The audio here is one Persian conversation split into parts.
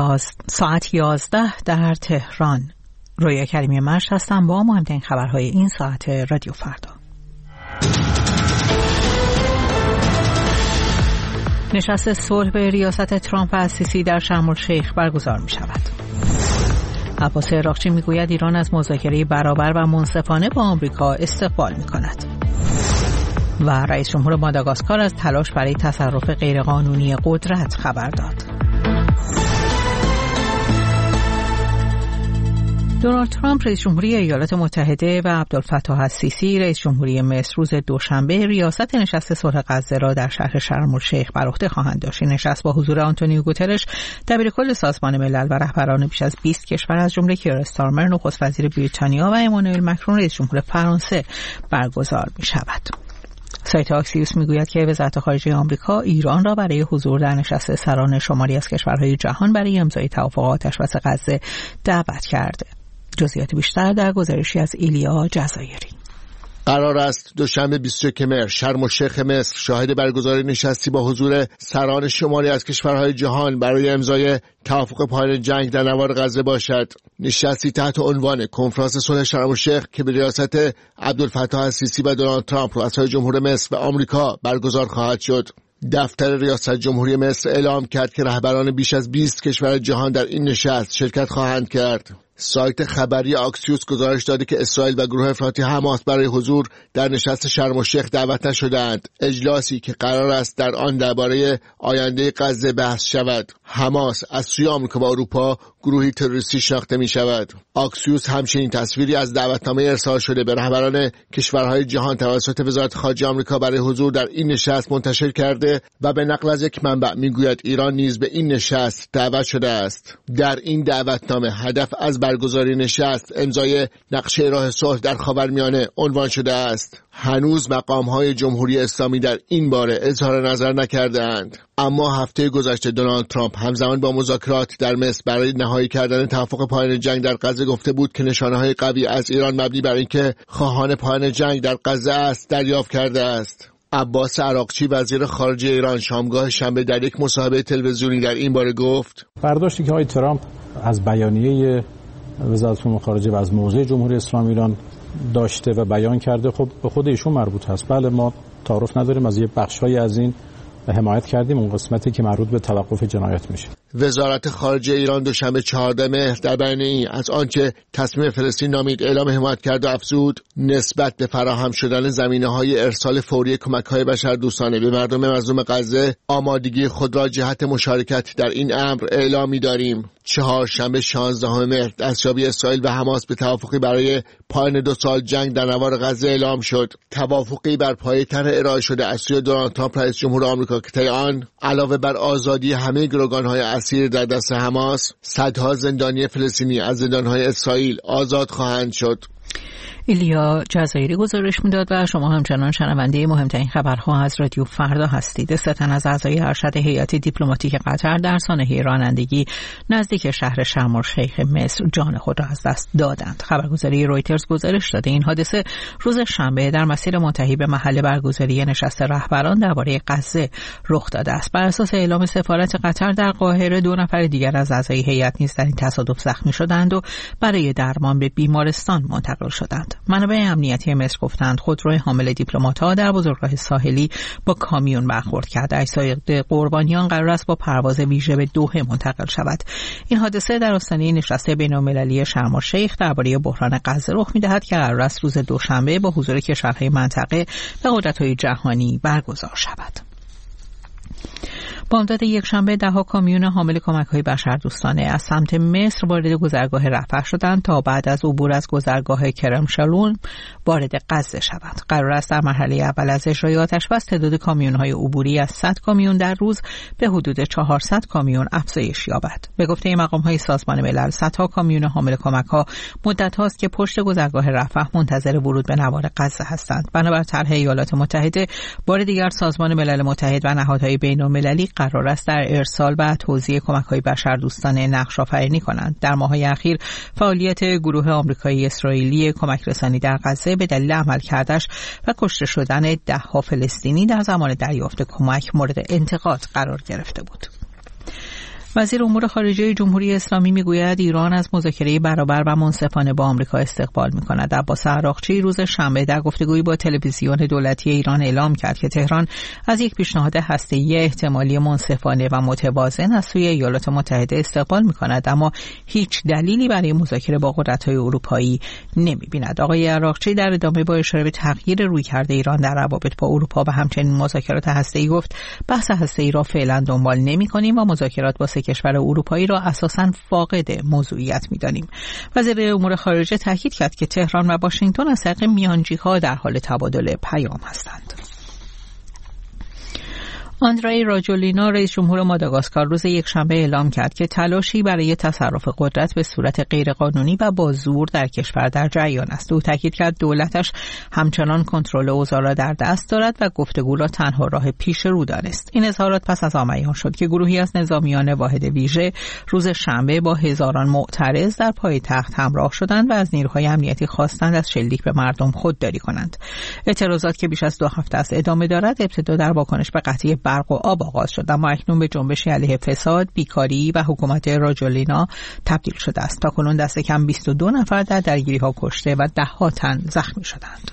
ساعت 11 در تهران. رویا کریمی مرش هستم با مهمترین خبرهای این ساعت رادیو فردا. نشست صلح به ریاست ترامپ و السیسی در شرم الشیخ برگزار می شود. عباس عراقچی می گوید ایران از مذاکره برابر و منصفانه با آمریکا استقبال می کند. و رئیس جمهور ماداگاسکار از تلاش برای تصرف غیرقانونی قدرت خبر داد. دونالد ترامپ رئیس جمهوری ایالات متحده و عبدالفتاح السیسی رئیس جمهوری مصر روز دوشنبه ریاست نشست صلح غزه را در شهر شرم الشیخ بر عهده خواهند داشت. نشست با حضور آنتونیو گوترش دبیرکل سازمان ملل و رهبران بیش از 20 کشور از جمله کیر استارمر نخست وزیر بریتانیا و امانوئل مکرون رئیس جمهور فرانسه برگزار می شود. سایت آکسیوس میگوید که وزارت خارجه آمریکا ایران را برای حضور در نشست سران شماری از کشورهای جهان برای امضای توافق آتش‌بس غزه دعوت کرده. جزئیات بیشتر در گزارشی از ایلیا جزایری. قرار است دوشنبه 21 مهر شرم الشیخ مصر شاهد برگزاری نشستی با حضور سران شماری از کشورهای جهان برای امضای توافق پایان جنگ در نوار غزه باشد. نشستی تحت عنوان کنفرانس صلح شرم الشیخ که به ریاست عبدالفتاح السیسی و دونالد ترامپ رؤسای جمهور مصر و آمریکا برگزار خواهد شد. دفتر ریاست جمهوری مصر اعلام کرد که رهبران بیش از 20 کشور جهان در این نشست شرکت خواهند کرد. سایت خبری آکسیوس گزارش داده که اسرائیل و گروه افراطی حماس برای حضور در نشست شرم الشیخ دعوت نشدند. اجلاسی که قرار است در آن درباره آینده غزه بحث شود. حماس از سوی آمریکا و اروپا گروهی تروریستی شناخته می شود. آکسیوس همچنین تصویری از دعوتنامه ارسال شده به رهبران کشورهای جهان توسط وزارت خارجه آمریکا برای حضور در این نشست منتشر کرده و به نقل از یک منبع میگوید ایران نیز به این نشست دعوت شده است. در این دعوتنامه هدف از برگزاری نشست امضای نقشه راه صلح در خاورمیانه عنوان شده است. هنوز مقام‌های جمهوری اسلامی در این باره اظهار نظر نکرده‌اند. اما هفته گذشته دونالد ترامپ همزمان با مذاکرات در مصر برای نهایی کردن توافق پایان جنگ در غزه گفته بود که نشانه‌های قوی از ایران مبنی بر اینکه خواهان پایان جنگ در غزه است دریافت کرده است. عباس عراقچی وزیر خارجه ایران شامگاه شنبه در یک مصاحبه تلویزیونی در این باره گفت: برداشتی که آقای ترامپ از بیانیه وزارت امور خارجه و از موضع جمهوری اسلامی ایران داشته و بیان کرده خب به خود ایشون مربوط هست. بله ما تعارف نداریم، از یه بخشای از این حمایت کردیم، اون قسمتی که مربوط به توقف جنایت میشه. وزارت خارجه ایران دوشنبه 14 مهر در بیانیه‌ای از آنچه تصمیم فلسطین نامید اعلام حمایت کرد و افزود نسبت به فراهم شدن زمینه‌های ارسال فوری کمک‌های بشردوستانه به مردم مظلوم غزه آمادگی خود را جهت مشارکت در این امر اعلام می‌داریم. چهارشنبه 16 مهر دستیابی اسرائیل و حماس به توافقی برای پایان 2 سال جنگ در نوار غزه اعلام شد. توافقی بر پایه طرح ارائه شده از سوی دونالد ترامپ رئیس جمهور آمریکا که طی آن علاوه بر آزادی همه گروگان‌های اسیر در دست حماس، صدها زندانی فلسطینی از زندان‌های اسرائیل آزاد خواهند شد. ایلیا جزایری گزارش میداد و شما همچنان شنونده مهمترین خبرها از رادیو فردا هستید. 3 تن از اعضای ارشد هیئت دیپلماتیک قطر در سانحه رانندگی نزدیک شهر شرم الشیخ مصر جان خود را از دست دادند. خبرگزاری رویترز گزارش داده این حادثه روز شنبه در مسیر منتهی به محل برگزاری نشست رهبران درباره غزه رخ داده است. بر اساس اعلام سفارت قطر در قاهره 2 نفر دیگر از اعضای هیئت نیز در این تصادف زخمی شدند و برای درمان به بیمارستان منتقل شدند. منابع امنیتی مصر گفتند خودروی حامل دیپلمات‌ها در بزرگراه ساحلی با کامیون برخورد کرد. اجساد قربانیان قرار است با پرواز ویژه به دوحه منتقل شود. این حادثه در آستانه نشست بین‌المللی شرم الشیخ درباره بحران غزه رخ می‌دهد که قرار است روز دوشنبه با حضور کشورهای منطقه و قدرت‌های جهانی برگزار شود. بامداد یک شنبه دهها کامیون حامل کمک‌های بشردوستانه از سمت مصر وارد گذرگاه رفح شدند تا بعد از عبور از گذرگاه کرم شالون وارد غزه شوند. قرار است در مرحله اول از اجرای آتش‌بس تعداد کامیون‌های عبوری از 100 کامیون در روز به حدود 400 کامیون افزایش یابد. به گفته مقام‌های سازمان ملل، صدها کامیون حامل کمک‌ها مدت هاست که پشت گذرگاه رفح منتظر ورود به نوار غزه هستند. بنابر طرح ایالات متحده، بار دیگر سازمان ملل متحد و نهادهای بین‌المللی قرار است در ارسال و توزیع کمک‌های بشردوستانه نقش آفرینی کنند. در ماه‌های اخیر فعالیت گروه آمریکایی اسرائیلی کمک رسانی در غزه به دلیل عملکردش و کشته شدن ده‌ها فلسطینی در زمان دریافت کمک مورد انتقاد قرار گرفته بود. وزیر امور خارجه جمهوری اسلامی میگوید ایران از مذاکره برابر و منصفانه با آمریکا استقبال می‌کند. عباس عراقچی روز شنبه در گفتگویی با تلویزیون دولتی ایران اعلام کرد که تهران از یک پیشنهاد هسته‌ای احتمالی منصفانه و متوازن از سوی ایالات متحده استقبال می‌کند، اما هیچ دلیلی برای مذاکره با قدرت‌های اروپایی نمی‌بیند. آقای عراقچی در ادامه با اشاره به تغییر رویکرد ایران در روابط با اروپا و همچنین مذاکرات هسته‌ای گفت بحث هسته‌ای را فعلا دنبال نمی‌کنیم و مذاکرات با کشور اروپایی را اساساً فاقد موضوعیت می‌دانیم. وزیر امور خارجه تاکید کرد که تهران و واشنگتن از طریق میانجی‌ها در حال تبادل پیام هستند. آندری راجولینا رئیس جمهور ماداگاسکار روز یکشنبه اعلام کرد که تلاشی برای تصرف قدرت به صورت غیرقانونی و با زور در کشور در جریان است. او تاکید کرد دولتش همچنان کنترل اوضاع را در دست دارد و گفتگو را تنها راه پیش رو دانست. این اظهارات پس از آمیان شد که گروهی از نظامیان واحد ویژه روز شنبه با هزاران معترض در پایتخت همراه شدند و از نیروهای امنیتی خواستند از شلیک به مردم خودداری کنند. اعتراضات که بیش از 2 هفته است ادامه دارد ابتدا در واکنش به قطعی برق و آب آغاز شد، اما اکنون به جنبشی علیه فساد، بیکاری و حکومت راجولینا تبدیل شده است. تاکنون دست کم 22 نفر در درگیری‌ها کشته و ده‌ها تن زخمی شدند.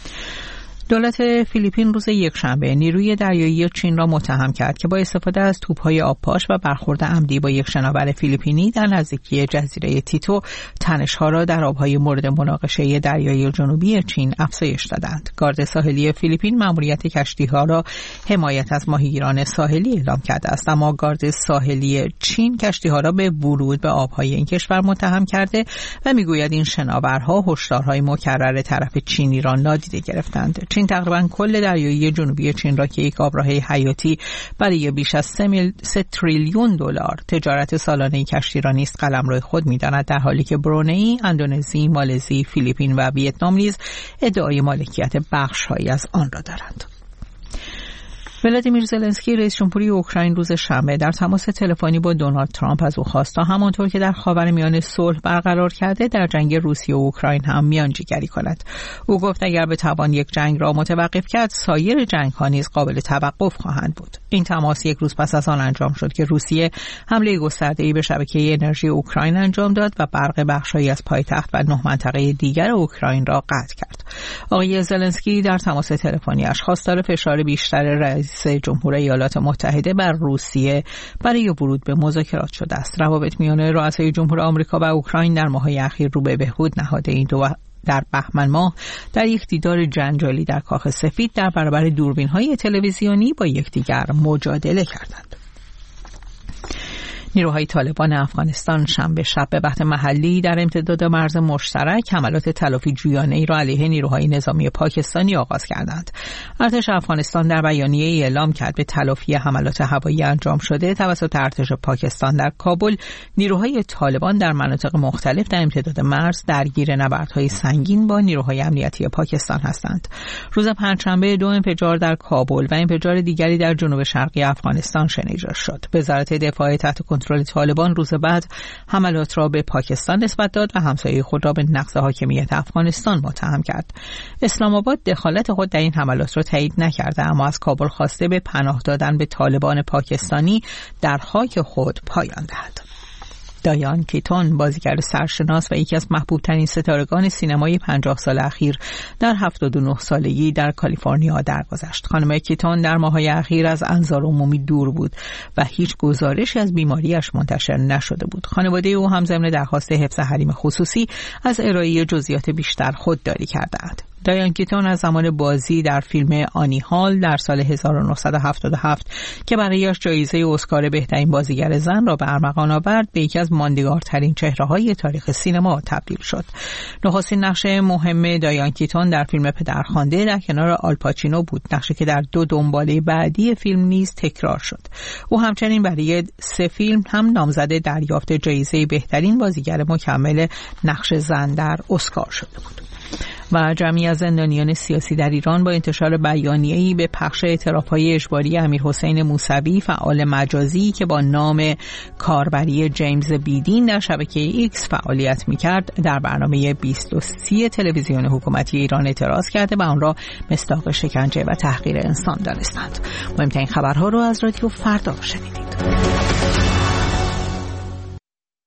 دولت فیلیپین روز یکشنبه نیروی دریایی چین را متهم کرد که با استفاده از توپ‌های آبپاش و برخورد عمدی با یک شناور فیلیپینی در نزدیکی جزیره تیتو تنش‌ها را در آب‌های مورد مناقشه دریایی جنوبی چین افزایش دادند. گارد ساحلی فیلیپین مأموریت کشتی‌ها را حمایت از ماهیگیران ساحلی اعلام کرده است، اما گارد ساحلی چین کشتی‌ها را به ورود به آب‌های این کشور متهم کرده و می‌گوید این شناورها هشدارهای مکرر طرف چینی را نادیده گرفتند. چین تقریباً کل دریایی جنوبی چین را که یک آبراه حیاتی برای بیش از 3 تریلیون دلار تجارت سالانه کشتی را نیز قلمرو خود می‌داند، در حالی که برونئی، اندونزی، مالزی، فیلیپین و ویتنام نیز ادعای مالکیت بخش‌هایی از آن را دارند. ولادیمیر زلنسکی رئیس جمهوری اوکراین روز شنبه در تماس تلفنی با دونالد ترامپ از او خواست تا همانطور که در خاورمیانه صلح برقرار کرده در جنگ روسیه و اوکراین هم میانجیگری کند. او گفت اگر بتوان یک جنگ را متوقف کرد سایر جنگ‌ها نیز قابل توقف خواهند بود. این تماس یک روز پس از آن انجام شد که روسیه حمله گسترده‌ای به شبکه انرژی اوکراین انجام داد و برق بخش‌هایی از پایتخت و 9 منطقه دیگر اوکراین را قطع کرد. آقای زلنسکی در تماس تلفنی‌اش خواستار فشار بیشتر رئیس جمهور ایالات متحده بر روسیه برای ورود به مذاکرات شده است. روابط میان رؤسای جمهور آمریکا و اوکراین در ماه‌های اخیر رو به بهبود نهاده. این دو در بهمن ماه در یک دیدار جنجالی در کاخ سفید در برابر دوربین‌های تلویزیونی با یکدیگر مجادله کردند. نیروهای طالبان افغانستان شنبه شب به وقت محلی در امتداد مرز مشترک حملات تلافی جویانه‌ای را علیه نیروهای نظامی پاکستانی آغاز کردند. ارتش افغانستان در بیانیه‌ای اعلام کرد به تلافی حملات هوایی انجام شده توسط ارتش پاکستان در کابل، نیروهای طالبان در مناطق مختلف در امتداد مرز درگیر نبردهای سنگین با نیروهای امنیتی پاکستان هستند. روز پنجشنبه 2 انفجار در کابل و انفجار دیگری در جنوب شرقی افغانستان شنیده شد. وزارت دفاع تحت کنترل طالبان روز بعد حملات را به پاکستان نسبت داد و همسایه خود را به نقض حاکمیت افغانستان متهم کرد. اسلام آباد دخالت خود در این حملات را تایید نکرده، اما از کابل خواسته به پناه دادن به طالبان پاکستانی در خاک خود پایان دهد. دایان کیتون، بازیگر سرشناس و یکی از محبوب‌ترین ستارگان سینمای 50 سال اخیر، در 79 سالگی در کالیفرنیا درگذشت. خانم کیتون در ماه‌های اخیر از انظار عمومی دور بود و هیچ گزارشی از بیماریش منتشر نشده بود. خانواده او هم ضمن درخواست حفظ حریم خصوصی از ارائه جزئیات بیشتر خودداری کردند. دایان کیتون از زمان بازی در فیلم آنی هال در سال 1977 که برایش جایزه اسکار بهترین بازیگر زن را به ارمغان آورد، به یکی از ماندگارترین چهره‌های تاریخ سینما تبدیل شد. نخستین نقش مهم دایان کیتون در فیلم پدرخوانده در کنار آلپاچینو بود، نقشی که در 2 دنباله بعدی فیلم نیز تکرار شد. او همچنین برای 3 فیلم هم نامزد دریافت جایزه بهترین بازیگر مکمل نقش زن در اسکار شده بود. و جمعی از زندانیان سیاسی در ایران با انتشار بیانیه‌ای به پخش اعتراف‌های اجباری امیرحسین موسوی، فعال مجازی که با نام کاربری جیمز بیدین در شبکه ایکس فعالیت می‌کرد، در برنامه 23 تلویزیون حکومتی ایران اعتراض کرده و آن را مصداق شکنجه و تحقیر انسان دانستند. مهمترین خبرها رو از رادیو فردا شنیدید.